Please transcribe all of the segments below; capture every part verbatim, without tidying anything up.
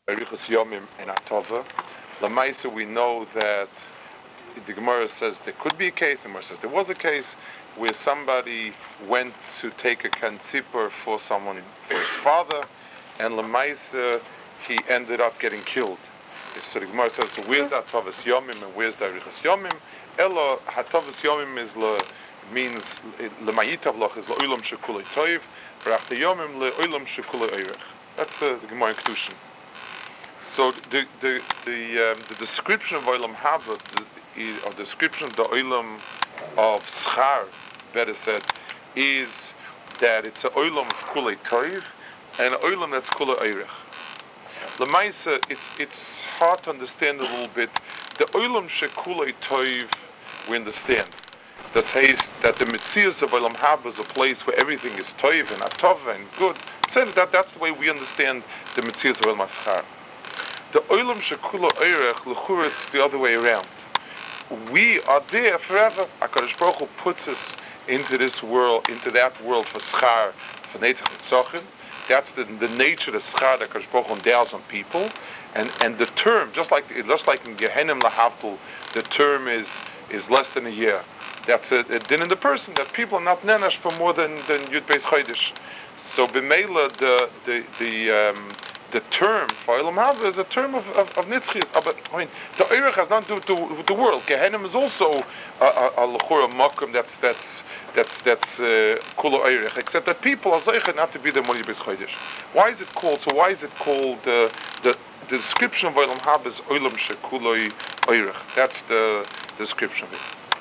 Arichas Yomim and Atova. Lamaisa, we know that the Gemara says there could be a case, the Gemara says there was a case where somebody went to take a kanzipur for someone, for his father, and Lamaisa, he ended up getting killed. So the Gemara says, where's the Atavas Yomim and where's the Arichas Yomim? Elo, Atavas Yomim is le, means, Lemayitav loch is le'olam shekulei toiv, Rachta Yomim le'olam shekulei oirech. That's the, the Gemara in Kedushin. So the the the, um, the description of Olam Haba, the, or description of the Olam of Schar, better said, is that it's an Olam of Kulei Toiv and an Olam that's Kulei Oirech. Lemaisa, it's it's hard to understand a little bit. The Olam Shekulei Toiv, we understand. That says that the Metzias of Olam Haba is a place where everything is Toiv and Atova and good. So that that's the way we understand the Metzias of Olam Schar. The Olam Shekula Oirech, l'chura, it's the other way around. We are there forever. HaKadosh Baruch Hu puts us into this world, into that world for schar, for netzach nitzachim. That's the, the nature of the schar that HaKadosh Baruch Hu endows on people. And and the term, just like just like in Gehenim Lahavtul, the term is is less than a year. That's a, a din in the person, that people are not nenash for more than, than Yud Beis Chodesh. So b'meila, the the the um, the term for Olam Haba is a term of of, of nitzchias. Uh, but I mean, the Oirech has nothing to do with the world. Gehenim is also a l'chura makom that's that's that's that's kula uh, Oirech, except that people are zeichet not to be the Yud Beis Chodesh. Why is it called? So why is it called uh, the the description of Olam Haba is Olam shekuloi Oirech? That's the description of it.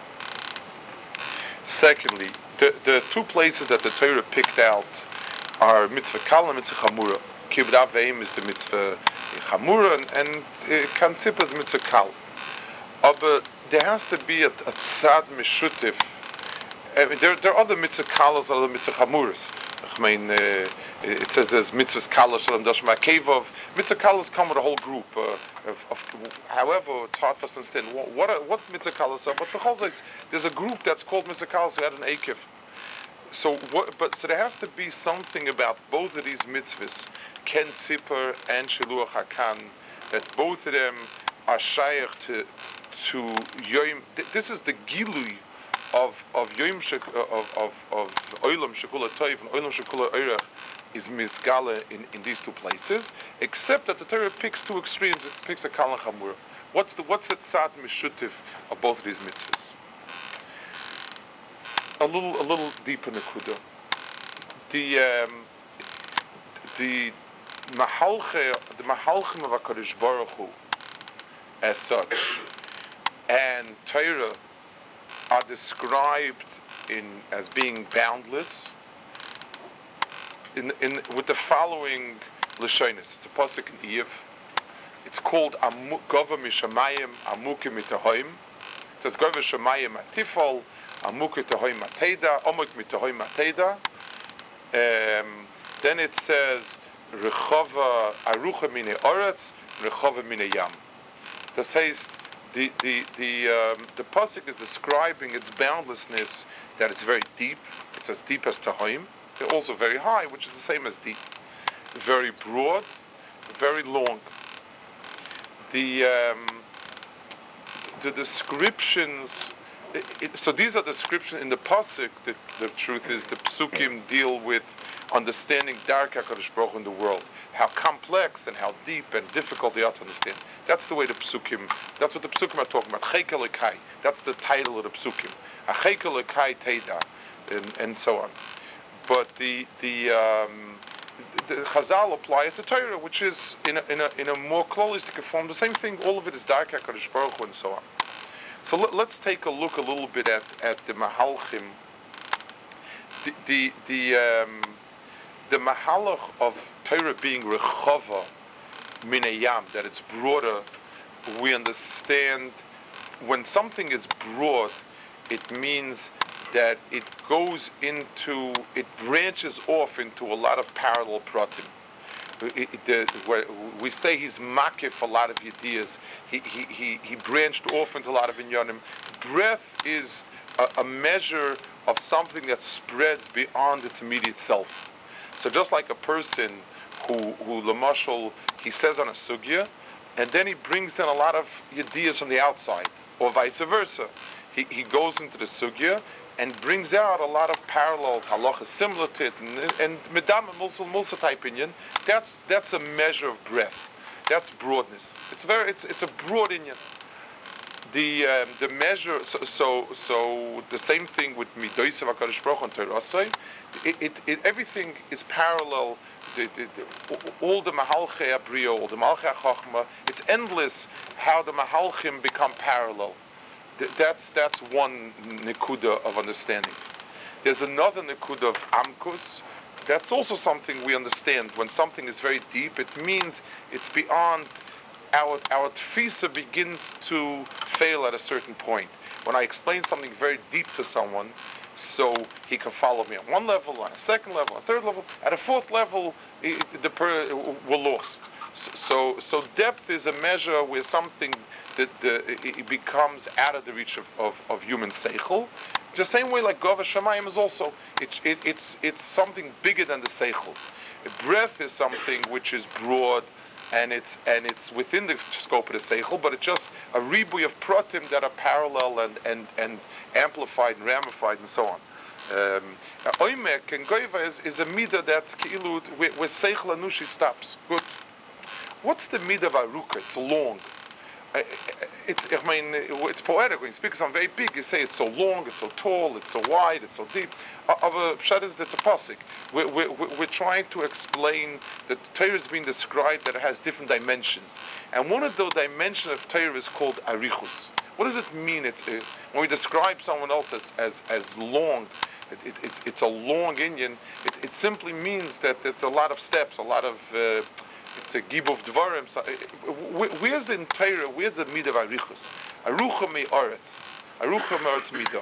Secondly, the, the two places that the Torah picked out are mitzvah kal and mitzvah chamura. Kibbud Aveim is the mitzvah chamura, and, and uh, kanzipah is mitzvah kal. Uh, but there has to be a, a tzad mishutif. I mean, there, there are other mitzvah kalas, other mitzvah chamuras. I mean, uh, it says there's mitzvahs kalas shalom dashma kevov. Mitzvah kalas come with a whole group. Uh, of, of, however, it's hard for us to understand what what, are, what mitzvah kalas are. But for there's a group that's called mitzvah kalas who had an akev. So what? But so there has to be something about both of these mitzvahs, Ken Tzipor and Shiluach Hakan, that both of them are shaykh to to Yom. This is the gilui of of Yom Shek, of of of Olam Shekula Toiv and Olam Shekula Oirech is misgala in, in these two places, except that the Torah picks two extremes. It picks a Kal and Chamur. What's the what's the tzad mishutiv of both of these mitzvahs? A little a little deeper nekuda. The um, the mahalche the mahalchim of HaKadosh Baruch Hu as such and Torah are described in as being boundless in in with the following lashonis. It's a pasuk in Iyov. It's called Gova Mishamayim Amukim Mitahoim. It says Gova Shamayim Atifol Amukim Mitahoim Ateda Omuk Mitahoim Ateda. Um, then it says Rechova Arucha Mine Oretz Rechova Mine Yam. That says the the the um, the pasuk is describing its boundlessness, that it's very deep. It's as deep as Tahoim. They're also very high, which is the same as deep. Very broad, very long. The um, the descriptions. It, it, so these are descriptions in the pasuk. The, the truth is, the psukim deal with understanding Dark HaKadosh Baruch Hu in the world, how complex and how deep and difficult they are to understand. That's the way the psukim. That's what the psukim are talking about. Chek Elokai. That's the title of the psukim. Chek Elokai Teda, and and so on. But the the um, the, the Chazal apply it to Torah, which is in a in a in a more holistic form. The same thing. All of it is Dark HaKadosh Baruch Hu and so on. So let, let's take a look a little bit at, at the Mahalchim. The the the um, the Mahalach of Torah being Rechova Minayam, that it's broader. We understand when something is broad, it means that it goes into, it branches off into a lot of parallel pratim. It, it, the, where we say he's makif a lot of ideas. He, he he he branched off into a lot of inyanim. Breadth is a, a measure of something that spreads beyond its immediate self. So just like a person who, who Lamashal, he says on a sugya, and then he brings in a lot of ideas from the outside, or vice versa. He, he goes into the sugya and brings out a lot of parallels, halacha similar to it, and, and medam and mulsa, mulsa type opinion. That's that's a measure of breadth. That's broadness. It's very it's it's a broad inyan. The um, the measure so, so so the same thing with midois of Hakadosh Baruch Hu and Torah. It, it, it everything is parallel. The, the, the, all the mahalchei abriyo, all the mahalchei chachma. It's endless how the mahalchim become parallel. Th- that's that's one nekuda of understanding. There's another nekuda of amkus. That's also something we understand. When something is very deep, it means it's beyond. Our our tfisa begins to fail at a certain point. When I explain something very deep to someone, so he can follow me on one level, on a second level, on a third level, at a fourth level, it, the per, we're lost. So so depth is a measure where something that the, it becomes out of the reach of, of, of human seichel. The same way like Gova Shamayim is also it, it, it's it's something bigger than the seichel. Breath is something which is broad. And it's and it's within the scope of the seichel, but it's just a ribuy of pratim that are parallel and, and, and amplified and ramified and so on. Oimek and goiva is, is a midah that keilu where, where seichel anushi stops. Good. What's the midah of aruka? It's long. It's I mean it's poetic when you speak something very big. You say it's so long, it's so tall, it's so wide, it's so deep. Of a pshat is that's a pasuk. We're, we're, we're trying to explain that Torah is being described that it has different dimensions, and one of those dimensions of Torah is called arichus. What does it mean? It's uh, when we describe someone else as as, as long. It, it, it, it's a long Indian. It, it simply means that it's a lot of steps, a lot of. Uh, It's a gib of dvarim. So, where's the in Torah? Where's the midah of arichus? Arucha me oretz. Arucha me oretz midah.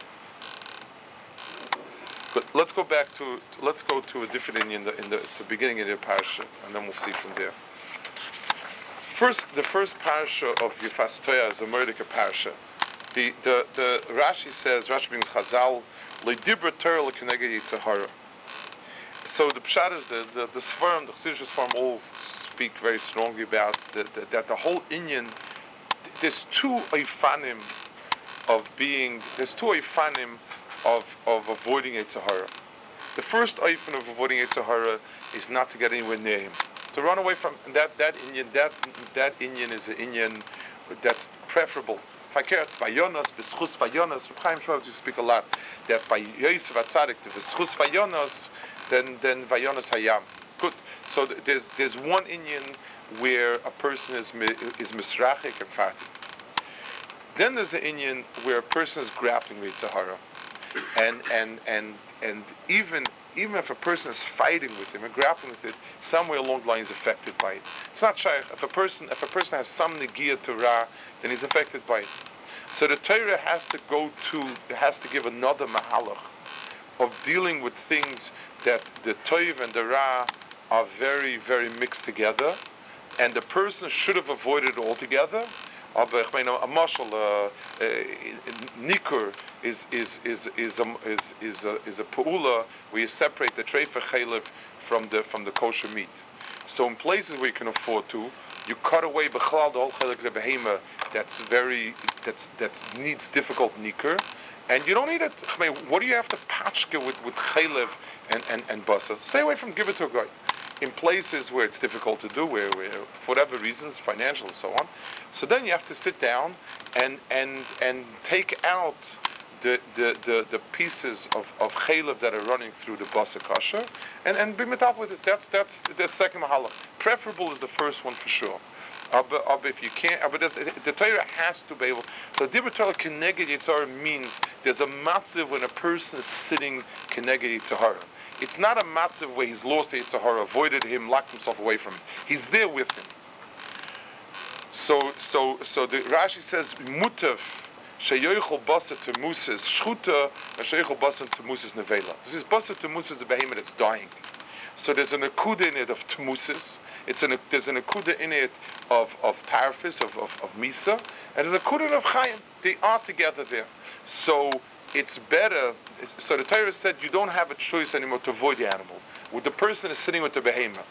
But let's go back to let's go to a different in the in the, the beginning of the parasha, and then we'll see from there. First, the first parasha of Yefas Toya is a Mordechai parasha. The the the Rashi says Rashi brings Chazal le'dibra Torah le'keneged yitzhahara. So the pshat is the the, the Sfarim, the Chassidish Sfarim all speak very strongly about the, the, that the whole inyan. There's two ifanim of being. There's two ifanim of of avoiding Yitzhahara. The first ifan of avoiding Yitzhahara is not to get anywhere near him, to run away from that that inyan. That that inyan is an inyan that's preferable. Fakert vayonos b'schus vayonos. Chaim Shmuel, you speak a lot that by Yosef Atzadik the b'schus vayonos. Then, then vayonos hayam. Good. So th- there's there's one inyan where a person is mi- is misrachik and fatih. Then there's an inyan where a person is grappling with Sahara, and and and and even even if a person is fighting with him and grappling with it, somewhere along the line is affected by it. It's not shaykh. If a person if a person has some negia to ra, then he's affected by it. So the Torah has to go to has to give another mahalach of dealing with things that the toiv and the ra are very, very mixed together, and the person should have avoided altogether. A mashal, nikur is is is is a is is a is a pu'ula where you separate the treifa chaylev from the from the kosher meat. So in places where you can afford to, you cut away b'chalal the whole chaylev the behema. That's very that's that needs difficult nikur. And you don't need it. I mean, what do you have to patchke with with chaylev and and and basa? Stay away from give it to a guy. In places where it's difficult to do, where, where for whatever reasons, financial and so on. So then you have to sit down and and and take out the the the, the pieces of of chaylev that are running through the basa kasha and and bring it up with it. That's that's the second mahalach. Preferable is the first one for sure. Uh, but, uh, if you can't, uh, but the Torah has to be able. So Dibur Torah Keneged Yitzhara means there's a matzav when a person is sitting Keneged Yitzhara. It's not a matzav where he's lost the Yitzhara, avoided him, locked himself away from him. He's there with him. So, so, so the Rashi says mutav sheyoichol basa temusis shchuta sheyoichol basa temusis nevela. This is basa temusis the behemoth that's dying. So there's an akuda in it of temusis. It's an there's an akuda in it of of tarfis of, of of misa, and there's a akuda of chayim. They are together there. So it's better. So the Torah said you don't have a choice anymore to avoid the animal. When the person is sitting with the behemoth,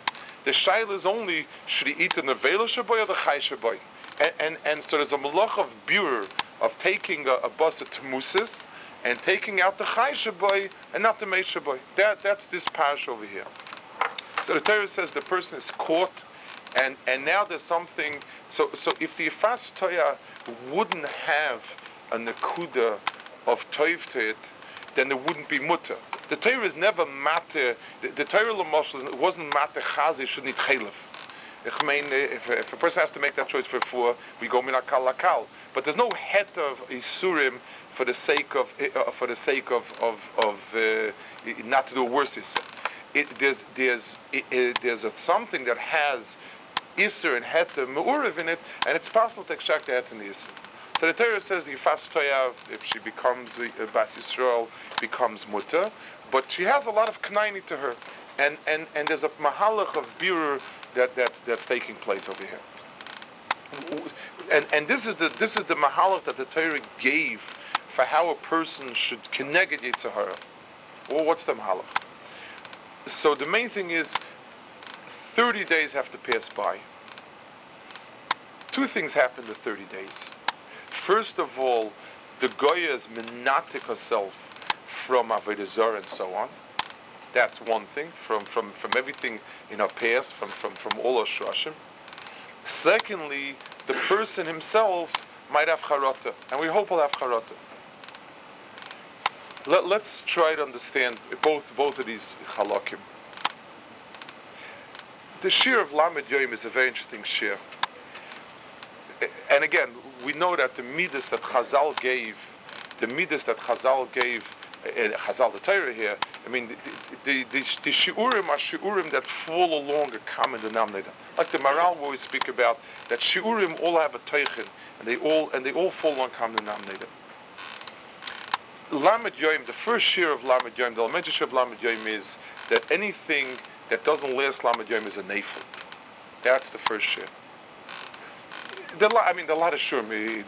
The shaila is only should he eat the nevela shaboy or the chay shaboy, and, and and so there's a malach of biur of taking a, a bus of temusis and taking out the chay shaboy and not the mei shaboy. That that's this parsha over here. So the Torah says the person is caught, and and now there's something. So so if the Yifas Toya wouldn't have a nekuda of toiv to it, then there wouldn't be mutter. The Torah is never matter. The, the Torah l'moshel wasn't matter chazi should need chelef. I mean, if, if a person has to make that choice for four, we go minakal lakal. But there's no het of isurim for the sake of uh, for the sake of of, of uh, not to do worse isur. It, there's there's it, it, there's a, something that has isur and het me'urev in it, and it's possible to extract the het in the isur. So the Torah says the Yifas Toya, if she becomes a uh, Bas Yisrael, becomes mutter, but she has a lot of knaini to her, and and and there's a mahalach of birur that that that's taking place over here. And and this is the this is the mahalach that the Torah gave for how a person should connect Yetzer Hara. Well, what's the mahalach? So the main thing is thirty days have to pass by. Two things happen in thirty days. First of all, the Goya is menatik herself from Avodah Zarah and so on. That's one thing, from, from, from everything in her past, from, from, from all her shashim. Secondly, the person himself might have charata, and we hope he'll have charata. Let, let's try to understand both, both of these halakim. The shir of Lamed Yoim is a very interesting shir. And again, we know that the midas that Chazal gave, the midas that Chazal gave, uh, Chazal the Torah here, I mean, the the, the, the shiurim are shiurim that fall along a common denominator. Like the Maral we always speak about, that shiurim all have a teichen, and they all and they all fall along a common denominator. Lamed Yoim, the first shir of Lamed Yoim, the elementary shir of Lamed Yoim is that anything that doesn't last Lamed Yoim is a neifel. That's the first shir. The, I mean, there are a lot of shurim,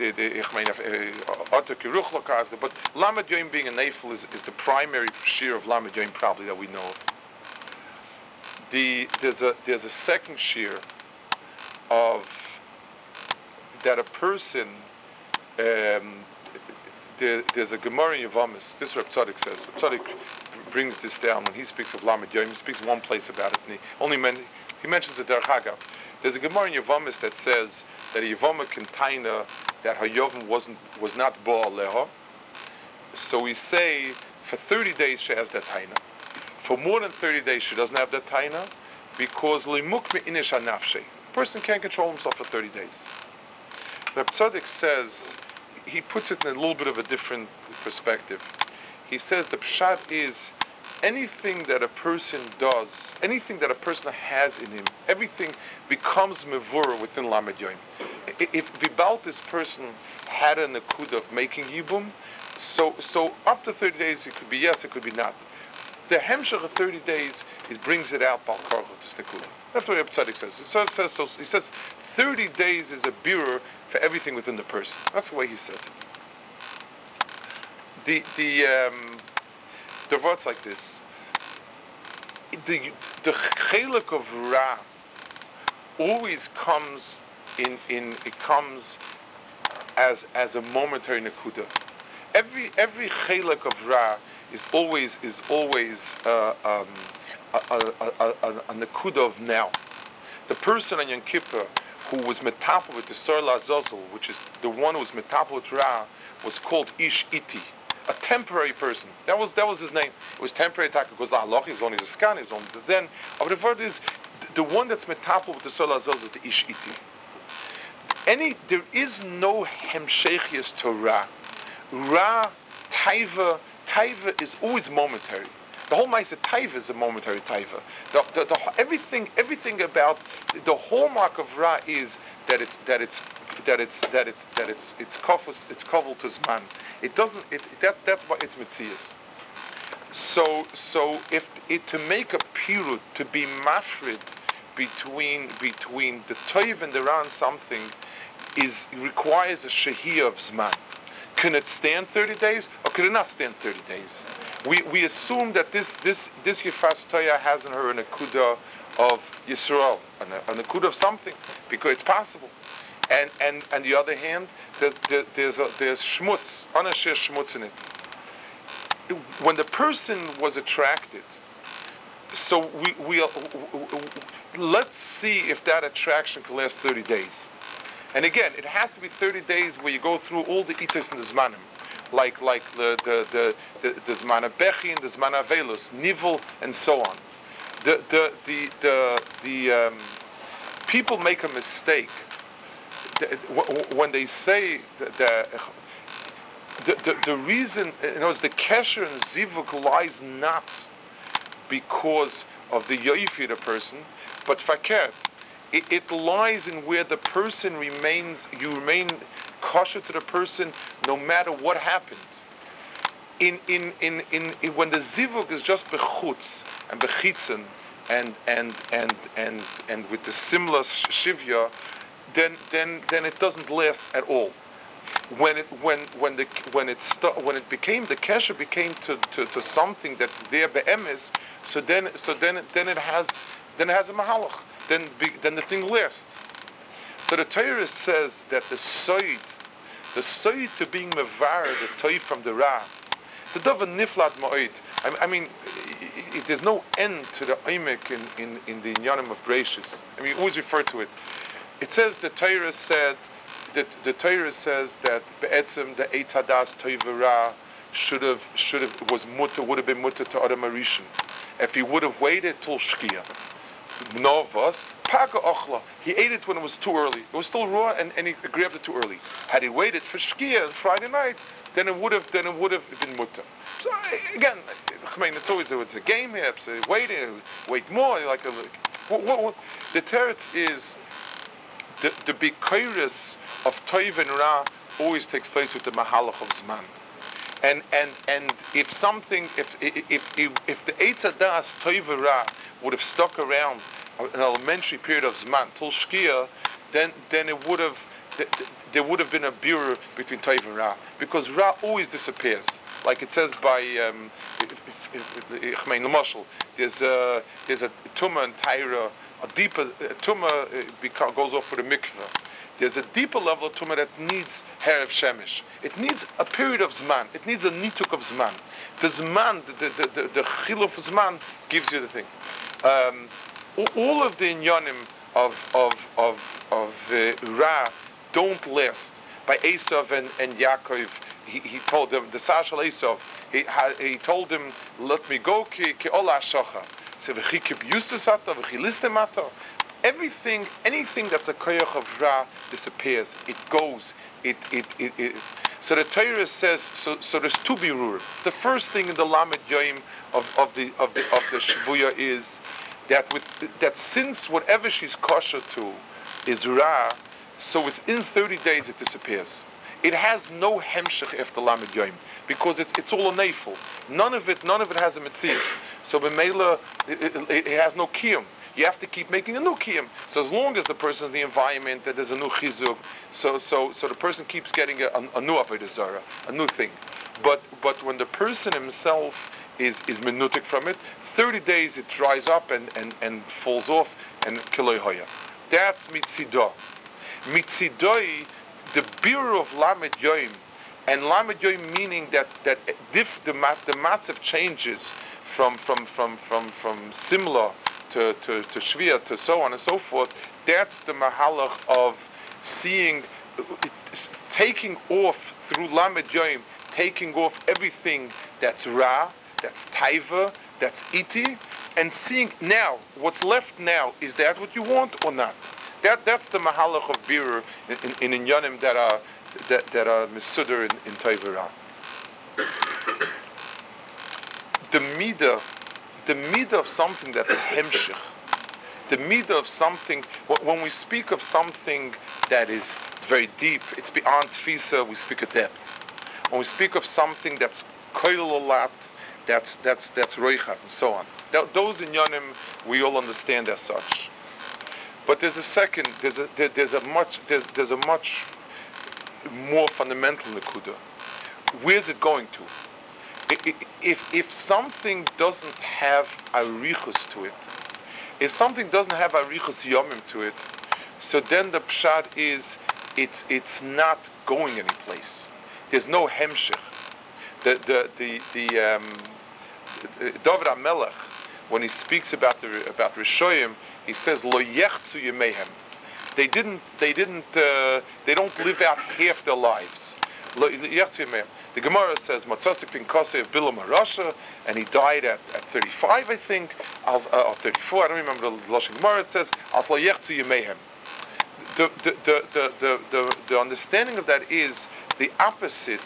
but Lamed Yoim being a neifel is, is the primary shir of Lamed Yoim probably that we know of. The, there's a there's a second shir of that a person, um, there, there's a Gemara in Yevamos, this is what Reb Tzadok says. Reb Tzadok brings this down when he speaks of Lamed Yoim, he speaks one place about it, and he only men, he mentions the Derech Hagav. There's a Gemara in Yevamos that says that a Yevama container that her Yovim wasn't was not Bo'al Leha. So we say for thirty days she has that taina. For more than thirty days she doesn't have that taina because Limukme Inish Anafshe. A person can't control himself for thirty days. Reb Tzadok says, he puts it in a little bit of a different perspective. He says the pshat is anything that a person does, anything that a person has in him, everything becomes mevurah within Lamed Yoim. If Vibalt, this person, had a nekuda of making yibum, so so up to thirty days it could be yes, it could be not. The hemshach of thirty days, it brings it out bal karcha, this nekuda. That's what Reb Tzadok says. It says so. He says thirty days is a birur for everything within the person. That's the way he says it. The the um, the words like this. The the chelik of Ra always comes in in it comes as as a momentary nekuda. Every every chelik of Ra is always is always uh, um, a, a, a, a, a nekuda of now. The person on Yom Kippur who was metapel with the Sor Lazazel, which is the one who was metapel with Ra, was called Ish Iti, a temporary person. That was that was his name. It was temporary attack because La Aloch, he was only the scan, he was only the then. But the word is the one that's metapel with the Sor Lazazel is the Ish Iti. Any there is no hemshechias to Ra. Ra, Taiva, Taiva is always momentary. The whole Ma'aseh Taiva is a momentary Taiva. The, the, the, everything, everything about the hallmark of Ra is that it's that it's that it's that it's that it's it's kofus, it's kovel to zman. It doesn't. It that that's what it's mitzias. So so if it to make a pirut to be mafrid between between the toiv and the Ra and something is requires a shehiyah of zman. Can it stand thirty days or can it not stand thirty days? We we assume that this this this Yifas Toya has in her an akuda of Yisrael, a, a nakuda of something, because it's possible. And and on the other hand, there's there, there's a, there's shmutz, anashir shmutz in it. When the person was attracted, so we we uh, let's see if that attraction can last thirty days. And again, it has to be thirty days where you go through all the itos and the zmanim, like like the the the the, the zman bechin, the zman avelus, nivel, and so on. The the the the the um, people make a mistake when they say that the the, the, the reason, you know, is the kesher and zivuk lies not because of the yoifi of the person, but fakert. It, it lies in where the person remains, you remain kosher to the person no matter what happened. In in in in, in when the zivuk is just bechutz and bechitzen and and and and and with the similar shivya, then then then it doesn't last at all. When it when when the when it st- when it became the kesher became to, to, to something that's there be'emes, so then so then it, then it has then it has a mahalach. Then be, then the thing lasts. So the Torah says that the soid, the soid to being mevar the toy from the ra, the davar niflat ma'od. I, I mean, it, it, there's no end to the oimek in, in, in the inyanim of Bereishis. I mean, you always refer to it. It says the Torah said that the Torah says that be'etzem the eitz hadas toivera should have should have was mutter would have been mutter to Adam Arishan if he would have waited till Shkia. Novas paga ochla. He ate it when it was too early. It was still raw, and, and he grabbed it too early. Had he waited for Shkia on Friday night, then it would have then it would have been mutter. So again, I mean, it's always it's a game here. So wait, wait more. Like a, what, what, what, the teretz is the the bikoris of toiv and ra always takes place with the mahalach of zman. And and and if something, if if if, if the eitz hadas toiv and ra would have stuck around an elementary period of zman till shkia, then then it would have there would have been a birur between toiv and ra, because ra always disappears. Like it says by um, there's a there's a tumah and taira, a deeper tumah uh, goes off for the mikveh. There's a deeper level of tumah that needs herav shemesh. It needs a period of zman. It needs a nituk of zman. The zman, the the the, the chiluf of zman gives you the thing. Um, all of the inyanim of of of of uh, ra don't last. By Esav and, and Yaakov, he, he told them the Sashal Esav. He he told him, "Let me go ki ki ola shocha." So v'chi kibiyus desata v'chi listemata. Everything, anything that's a koyach of ra disappears. It goes. It it it. it. So the Torah says. So so there's two birur. The first thing in the Lamed Yoim of, of the of the of the Shavuya is that with that since whatever she's kosher to is ra, so within thirty days it disappears. It has no hemshech after Lamed Yoim because it's it's all a neifel. None of it none of it has a metzias. So b'meila it, it, it has no kiyum. You have to keep making a new kiyum. So as long as the person's in the environment, that there's a new chizuk, so so so the person keeps getting a, a, a new avodah zarah, a new thing. But but when the person himself is is menutik from it, thirty days it dries up and, and, and falls off and kiloi hoya. That's mitzidah. Mitzidoi, the birur of Lamed Yoim, and Lamed Yoim meaning that that if the mat the matzav changes from from from from from simla to to to shvia to so on and so forth. That's the mahalach of seeing, taking off through Lamed Yoim, taking off everything that's ra, that's taiva, that's iti, and seeing now what's left now. Is that what you want or not? That that's the mahalach of birur in in inyanim that are that that are misuder in, in Taiva. The midah, the midah of something that's hemshich, the midah of something. When we speak of something that is very deep, it's beyond tfisa. We speak of depth. When we speak of something that's koil olat, that's that's that's roichav and so on. Th- those inyanim we all understand as such. But there's a second, there's a there, there's a much there's there's a much more fundamental nekuda. Where's it going to? If if something doesn't have a richus to it, If something doesn't have arichus yomim to it, so then the pshat is it's it's not going anyplace. There's no hemshich. The the the the um, David HaMelech, when he speaks about the about Rishoyim, he says lo yechzu yemehem. They didn't they didn't uh, they don't live out half their lives. Lo yechzu yemehem. The Gemara says Matzasik bin Kosev Bilam Rasha, and he died at, at thirty-five, I think, uh, or thirty-four. I don't remember the Lashon Gemara. It says As lo yechzu yemehem. The the, the the the the the understanding of that is the opposite.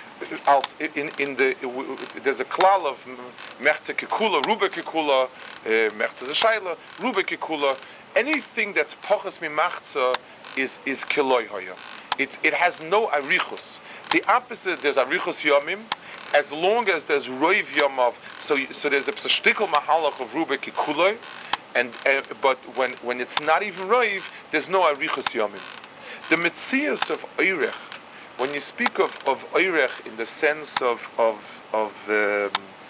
In in the there's a klal of mechze kekula, rube kekula, mechze zeshayla, rube kekula. Anything that's pochas mimachza is is kiloi hoya. It it has no arichus. The opposite, there's arichus yomim. As long as there's roiv yomav, so so there's a psashtikol mahalach of rube kekuloi, and uh, but when when it's not even roiv, there's no arichus yomim. The mitzias of oirech. When you speak of, of oirech in the sense of of of um,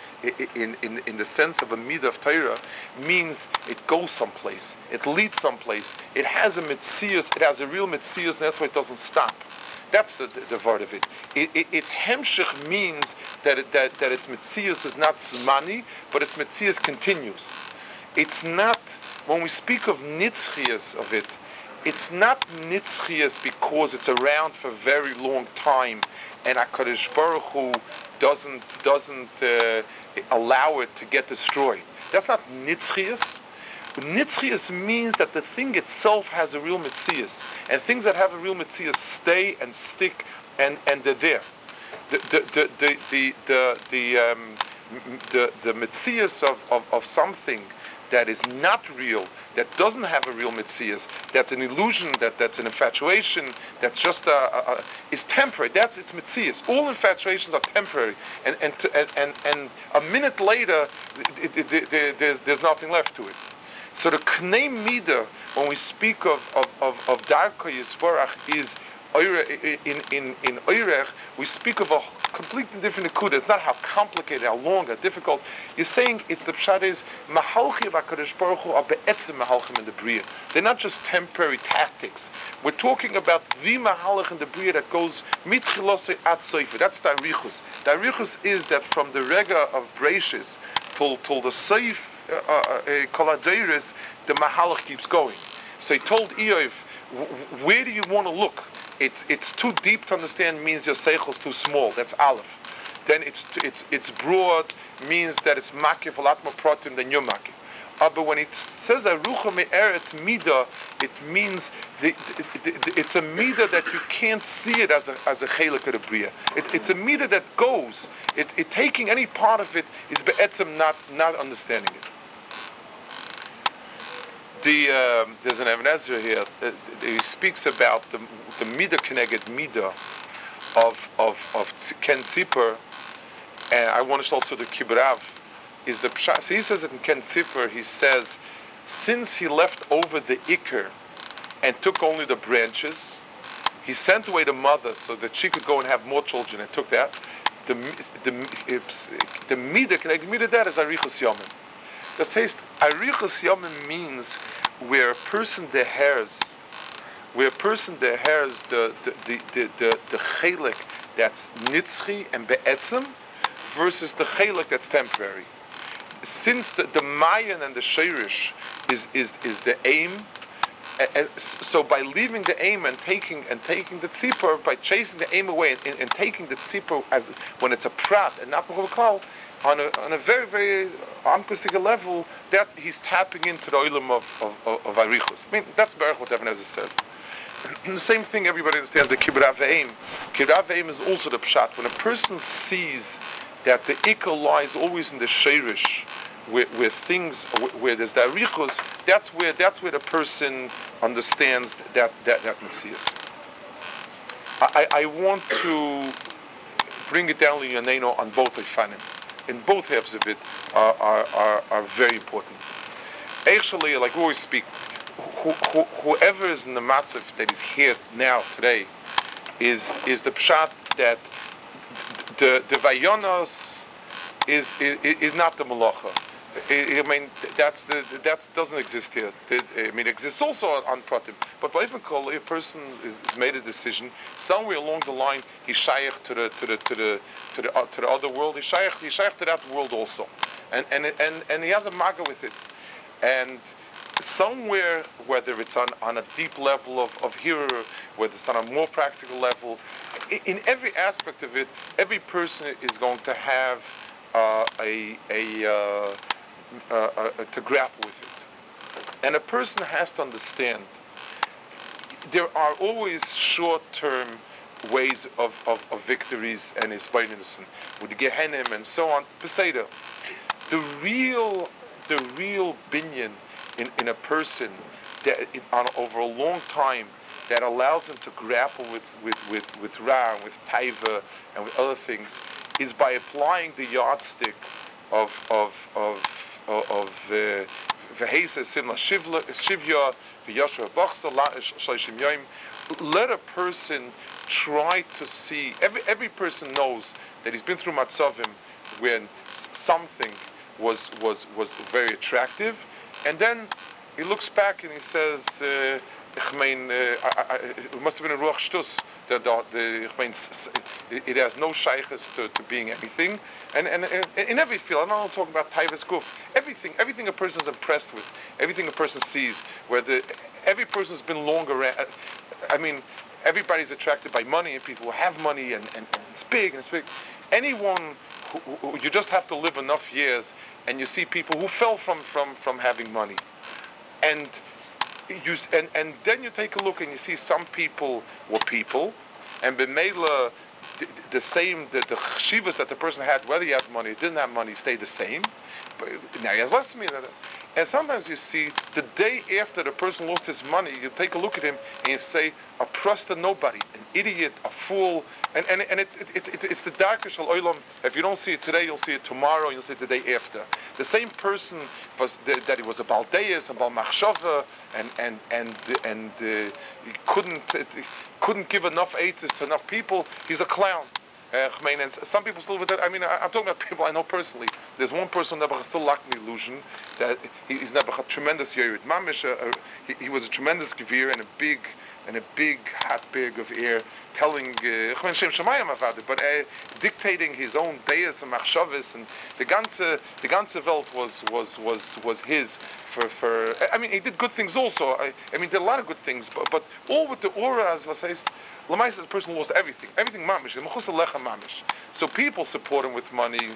in, in in the sense of a midah of Torah, means it goes someplace, it leads someplace, it has a mitzias, it has a real mitzias, and that's why it doesn't stop. That's the the, the word of it. It, it its hemshich means that it, that that its mitzias is not zmani, but its mitzias continues. It's not when we speak of nitzchias of it. It's not nitzchias because it's around for a very long time, and HaKadosh Baruch Hu doesn't doesn't uh, allow it to get destroyed. That's not nitzchias. Nitzchias means that the thing itself has a real mitzias, and things that have a real mitzias stay and stick, and, and they're there. The the the the the the the, um, the, the mitzias of, of, of something that is not real, that doesn't have a real mitzias, that's an illusion, that, that's an infatuation, that's just a, a, a is temporary. That's its mitzias. All infatuations are temporary, and and to, and, and and a minute later, it, it, it, it, there's there's nothing left to it. So the knei midah, when we speak of of of, of darka yisborach, is in in in oirech, we speak of a completely different nekuda. It's not how complicated, how long, how difficult. You're saying it's the pshat is mahalchi of HaKadosh Baruch Hu are be'etzim mahalchim in the bria. They're not just temporary tactics. We're talking about the mahalach in the bria that goes mitchilose at soifer. That's the arichus. The arichus is that from the rega of Breishis till till the seif koladeris, the mahalach keeps going. So he told Eov, where do you want to look? It's it's too deep to understand means your seichel is too small. That's aleph. Then it's it's it's broad means that it's makif a lot more protein than your makif. Uh, but when it says arucha me'eretz midah, it means the, the, the, it's a midah that you can't see it as a as a chelik of the bria. It, it's a midah that goes. It, it taking any part of it is be'etzem not not understanding it. The, um, there's an Even Ezra here. Uh, he speaks about the the midah keneged midah of of of Ken Tzipor, and I want to show also the Kibrav is the pshat. So he says that in Ken Tzipor, he says, since he left over the ikr and took only the branches, he sent away the mother so that she could go and have more children, and took that. The the the midah keneged midah that is arichus yomim. That says arichus yomim means where a person deheres, where a person deheres the the the the the, the chelik that's nitzchi and be'etzim versus the chelik that's temporary. Since the, the mayan and the sheirish is is is the aim, and, and so by leaving the aim and taking and taking the tzipor, by chasing the aim away and, and taking the tzipor as when it's a prat and not klal, on a on a very very amkustika level, that he's tapping into the oilam of of, of, of arichus. I mean that's Baruch what Even Ezra says. And the same thing everybody understands the kibbutz ve'im. Kibbutz ve'im is also the pshat. When a person sees that the ikar lies always in the sheirish, where, where things, where, where there's the arichus, that's where that's where the person understands that that that mitzvah. I, I want to bring it down liyaneno on both ifanim. In both halves of it are are, are, are very important. Actually, like we always speak, who, who, whoever is in the matzav that is here now today is is the pshat that the the vayonos is, is is not the malacha. I, I mean, that's the that doesn't exist here. I mean, it exists also on pratim. But by even call, a person is, is made a decision somewhere along the line. He's shaykh to the to the to the to the uh, to the other world. He's shaykh he's shaykh to that world also, and and and and he has a maga with it, and somewhere, whether it's on, on a deep level of of hearer, whether it's on a more practical level, in, in every aspect of it, every person is going to have uh, a a uh, Uh, uh, to grapple with it. And a person has to understand there are always short-term ways of, of, of victories and isbainis with the Gehenim and so on. Peseda. The real the real binyan in, in a person that it, on over a long time that allows him to grapple with with with, with Ra, with Taiva, and with other things is by applying the yardstick of of of of v'heisa simla shivya v'yashra bachsa shleishim yom. Let a person try to see. Every every person knows that he's been through matzavim when something was was was very attractive, and then he looks back and he says, uh, "Ich mein, uh, I, I, it must have been a ruach shtus." The, the, the, ich mein, it has no shaykhs to, to being anything, and, and, and in every field. I'm not talking about taivas guf. Everything, everything a person is impressed with, everything a person sees, where the every person's been long around. I mean, everybody's attracted by money, and people who have money, and, and, and it's big and it's big. Anyone who, who you just have to live enough years, and you see people who fell from from from having money, and. You, and, and then you take a look and you see some people were people, and b'meila the, the same the, the chshivas that the person had, whether he had money or didn't have money, stayed the same. But now he has less money. And sometimes you see the day after the person lost his money, you take a look at him and you say, a prosta nobody, an idiot, a fool, and and, and it, it, it, it's the darker shal olam. If you don't see it today, you'll see it tomorrow, you'll see it the day after. The same person was that he was a baldeus and balmachshava, and and and and uh, he couldn't uh, couldn't give enough aids to enough people. He's a clown. Uh, and some people still with that. I mean, I, I'm talking about people I know personally. There's one person who never still lacked the illusion that he, he's never a tremendous yerit mamish. Uh, uh, he, he was a tremendous gevir and a big and a big hot bag of air, telling uh, but uh, dictating his own deis and machshavas, and the ganze the ganze welt was was was was his. For, for I mean, he did good things also. I, I mean, did a lot of good things, but, but all with the aura, as was says, Lamaisa, the person lost everything, everything mamish, mamish. So people support him with money,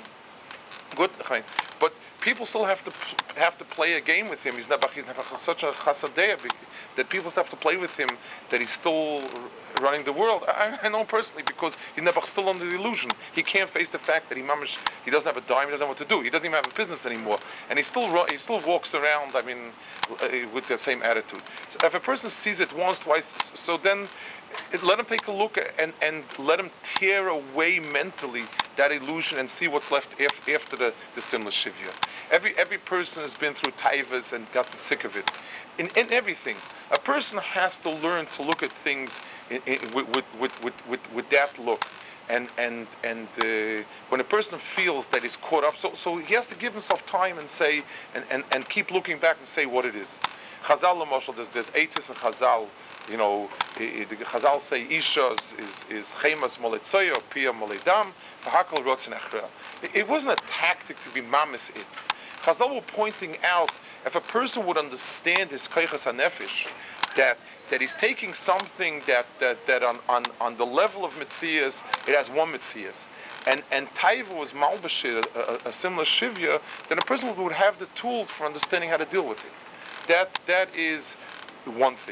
good, but people still have to have to play a game with him. He's not he's such a chasadeh that people still have to play with him. That he's still running the world. I, I know personally because he's never still under the illusion. He can't face the fact that he mamish, he doesn't have a dime. He doesn't know what to do. He doesn't even have a business anymore, and he still he still walks around. I mean, with the same attitude. So if a person sees it once, twice, so then. It, let him take a look and, and let him tear away mentally that illusion and see what's left af, after the, the simla shivya. Every every person has been through taivas and got sick of it. In, in everything, a person has to learn to look at things in, in, with, with, with, with, with, with that look. And and and uh, when a person feels that he's caught up, so so he has to give himself time and say and, and, and keep looking back and say what it is. Chazal l'moshel, there's there's eitzes and Chazal. You know, the Chazal say Isha is is chemas moletzoy or pia moledam v'hakol rotzen echra. It wasn't a tactic to be mamis it. Chazal were pointing out if a person would understand his koiches hanefesh, that that he's taking something that that that on on, on the level of mitzias, it has one mitzias, and and taiva was malbashir, a, a similar shivya, then a person would have the tools for understanding how to deal with it. That that is one thing.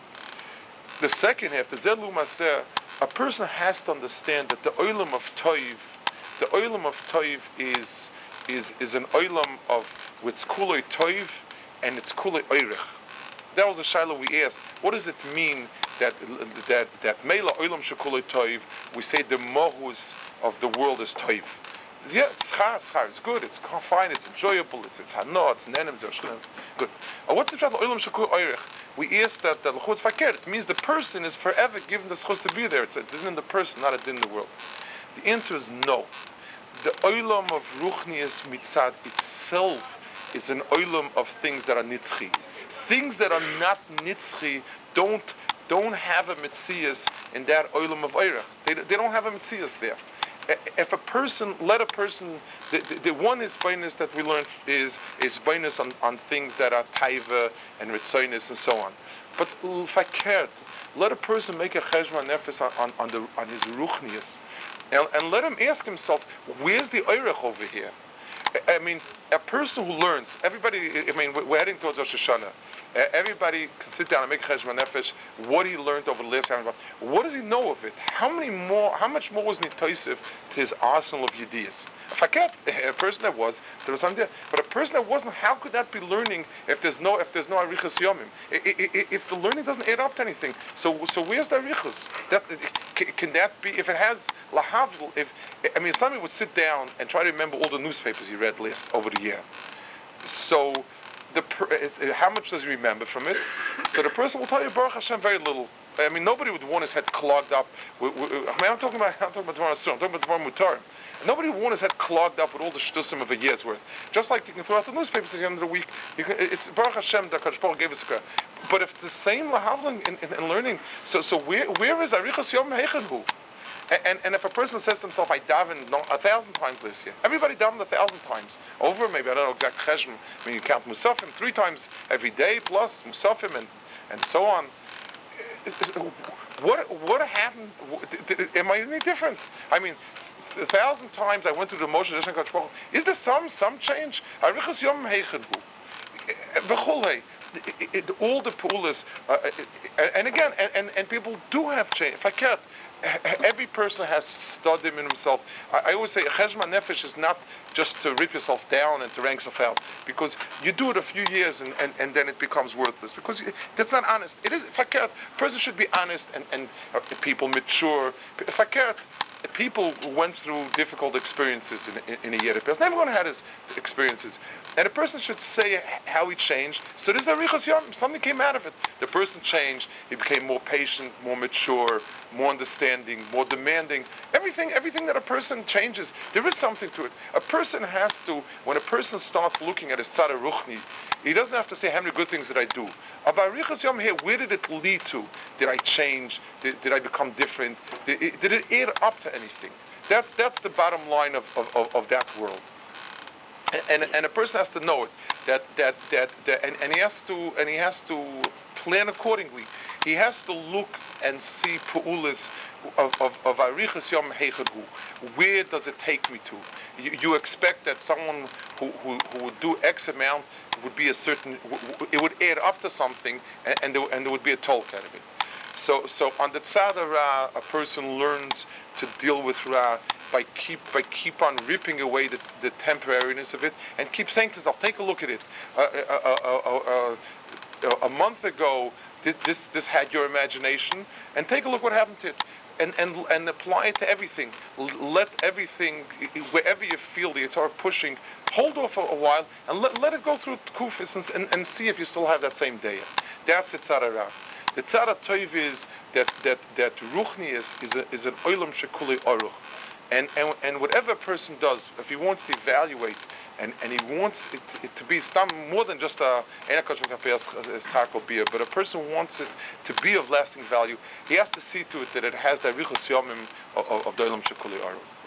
The second half, the Zelu Maseh, a person has to understand that the oilam of Toiv, the oilam of Toiv is is is an oilam of with kuloi Toiv and it's kuloi oirich. That was a shaila we asked. What does it mean that that that meila oilam shekuloi Toiv? We say the mohus of the world is Toiv. Yeah, it's schar, schar, it's good, it's fine, it's enjoyable, it's it's hano, it's nenem, it's good. Uh, what's the pshat oilam shekuloi oirich? We ask that the l'chutz fakir. It means the person is forever given the schus to be there. It's a din in the person, not a din in the world. The answer is no. The oilam of ruchnius mitzad itself is an olam of things that are nitzchi. Things that are not nitzchi don't don't have a mitzias in that olam of oirach. They, they don't have a mitzias there. If a person, let a person, the, the, the one is bonus that we learned is is bonus on, on things that are taiva and ritzonis and so on. But fakert, let a person make a cheshvan nefesh on, on, on, the, on his ruchnius, and, and let him ask himself, where's the oirach over here? I mean, a person who learns, everybody, I mean, we're heading towards Rosh Hashanah. Uh, everybody can sit down and make cheshvan nefesh. What he learned over the last time, what does he know of it? How many more? How much more was nitoisiv to his arsenal of yediyas? If I can't, a person that was, so there was something there. But a person that wasn't, how could that be learning if there's no if there's no arichas yomim? If the learning doesn't add up to anything, so so where's the arichas? That can that be if it has lahavl? If I mean, somebody would sit down and try to remember all the newspapers he read last over the year. So. The, how much does he remember from it? So the person will tell you, Baruch Hashem, very little. I mean, nobody would want his head clogged up. With, with, I mean, I'm talking about, I'm talking about Dvar Asur, I'm talking about Dvar Mutar. Nobody would want his head clogged up with all the shtusim of a year's worth. Just like you can throw out the newspapers at the end of the week. You can, it's Baruch Hashem that Kadosh Baruch gave us a. But if it's the same lahavling in, in, in learning, so so where where is Arichas Yom Heichadhu? And, and if a person says to himself, I davened no, a thousand times this year, everybody davened a thousand times. Over, maybe, I don't know exact cheshbon, I mean, you count Musafim three times every day, plus Musafim and, and so on. What what happened? Am I any different? I mean, a thousand times I went through the motion of Hashem Kadosh. Is there some, some change? Arichas Yom Heichadhu. B'chulei. All the pulas, uh, and again, and, and, and people do have change. If I can't, every person has studied in himself. I, I always say, cheshvan nefesh is not just to rip yourself down and to rank yourself out, because you do it a few years and, and, and then it becomes worthless, because you, that's not honest. It is, if I can't, a person should be honest, and, and uh, people mature. If I can't, people went through difficult experiences in, in, in a year. The person never going to have his experiences. And a person should say how he changed. So this is Arichas Yom. Something came out of it. The person changed. He became more patient, more mature, more understanding, more demanding. Everything, everything that a person changes, there is something to it. A person has to, when a person starts looking at his Tzara Ruchni, he doesn't have to say how many good things did I do. About Arichas Yom here, where did it lead to? Did I change? Did, did I become different? Did it, did it add up to anything? That's that's the bottom line of, of, of, of that world. And, and and a person has to know it. That that that, that and, and he has to and he has to plan accordingly. He has to look and see pu'ulas of of of Arichas Yom Heichadhu. Where does it take me to? You, you expect that someone who, who, who would do X amount would be a certain. It would add up to something, and, and there and there would be a tolk out of it. So so on the tzad Ra, a person learns to deal with Ra by keep by keep on ripping away the, the temporariness of it, and keep saying to yourself, take a look at it. Uh, uh, uh, uh, a month ago, this this had your imagination, and take a look what happened to it, and and and apply it to everything. Let everything, wherever you feel the Yitzhar pushing, hold off for a while, and let let it go through kufis and, and and see if you still have that same day. That's Tzara Ra. The Tzara Toiv is that that that Ruchni is is, a, is an olam shekuli aruch. And, and and whatever a person does, if he wants to evaluate, and, and he wants it, it to be some more than just a but a person wants it to be of lasting value, he has to see to it that it has the Arichas Yomim of the Olam Shekuli Aruch.